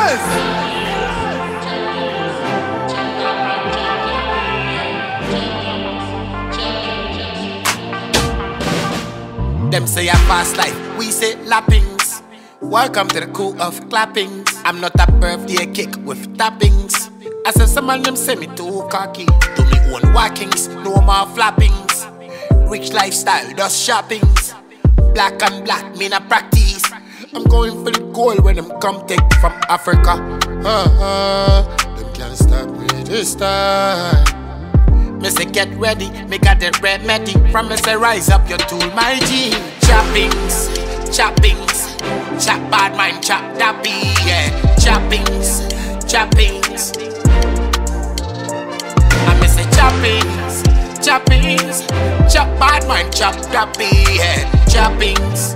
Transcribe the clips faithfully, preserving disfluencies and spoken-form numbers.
Them say a fast life, we say lappings. Welcome to the cool of clappings. I'm not a birthday cake with tappings. I said some of them say me too cocky. Do me own walkings, no more flappings. Rich lifestyle, just shoppings. Black and black, me not practice. I'm going for the gold when them come take from Africa. Uh-huh. Them can't stop me this time. Me say get ready, me got the remedy. From me say rise up your tool, my G. Choppings, choppings, chop bad mind, chop dappy, yeah. Choppings, choppings. I me say choppings, choppings, chop bad mind, chop dappy, yeah. Choppings.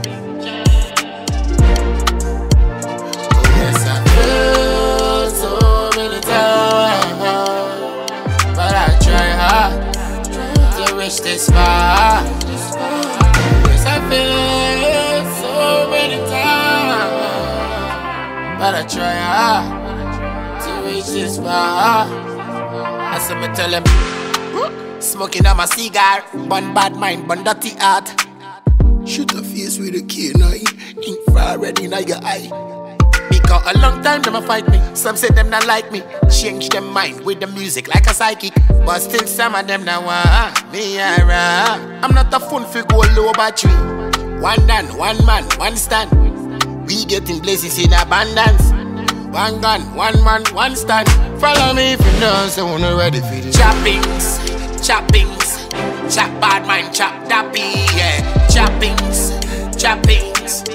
Oh yes, I feel so many times, but I try hard to reach this far. Yes, I feel so many times, but I try hard to reach this far. I said me tell him, smoking on my cigar, bun bad mind, bun dirty heart. Shoot a face with a K nine, infrared in your eye. Because a long time them a fight me. Some say them not like me. Change them mind with the music like a psychic. But still some of them now want me around. I'm not a phone for go low battery. One dan, one man, one stand. We getting blessings in abundance. One gun, one man, one stand. Follow me if you know so when you're ready for this. Choppings, choppings, chop bad mind, chop dappy, yeah. Choppings, choppings.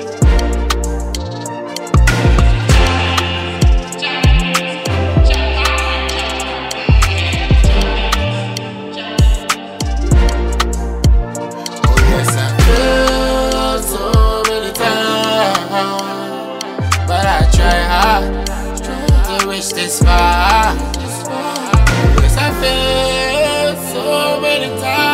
This far, yes I feel so many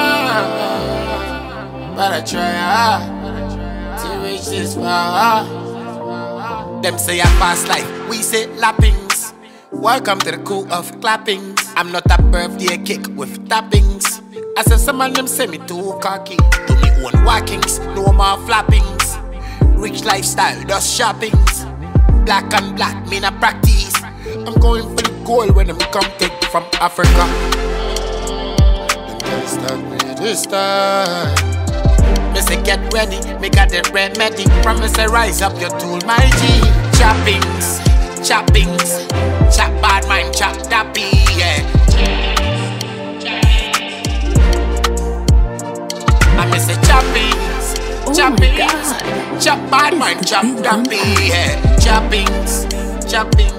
times, but I try hard to reach this far. Them say a fast life, we say lappings. Welcome to the cool of clappings. I'm not a birthday cake with tappings. I said some of them say me too cocky. Do me own walkings, no more flappings. Rich lifestyle, just shoppings. Black and black, me not practice. I'm going for the gold when them come take from Africa. Them can't stop me this time. Me say get ready, me got the remedy. From me say rise up your tool, my G. Choppings, choppings, chop bad mind, chop dappy, yeah. I me say choppings, oh choppings, chop bad mind, chop dappy, yeah. Choppings, choppings.